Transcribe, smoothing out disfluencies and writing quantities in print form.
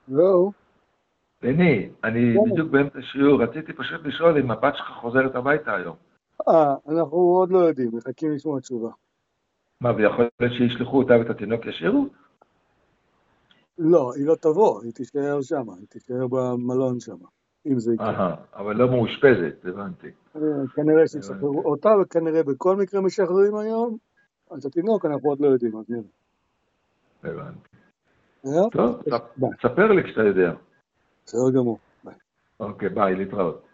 זהו. בני, אני בדיוק באמצע שיעור, רציתי פשוט לשאול אם הבת שלך חוזרת הביתה היום. אנחנו עוד לא יודעים, מחכים לשמוע תשובה. מה, ויכול להיות שישלחו אותה ואת התינוק ישירו? לא, היא לא תבוא, היא תישאר שם, היא תישאר במלון שם, אם זה יקרה. אבל לא מאושפזת, הבנתי. כנראה הבנתי, שישחררו אותה, וכנראה בכל מקרה משחררים היום. אז התינוק אנחנו עוד לא יודעים, אז נראה. הבנתי. בסדר? טוב, ביי. תספר לי כשאתה יודע. בסדר גמור. ביי. אוקיי, ביי, להתראות.